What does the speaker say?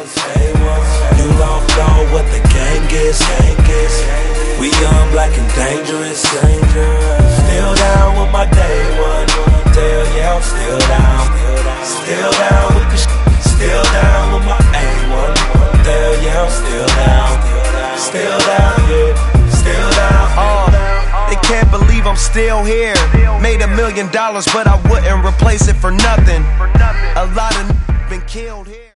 You don't know what the gang is. We young, black, and dangerous. Still down with my day one. Tell yeah, I'm still down. Still down with the still down with my A1. Tell yeah, I'm still down. Still down, yeah. Still down. They can't believe I'm still here. Made $1 million, but I wouldn't replace it for nothing. A lot of been killed here.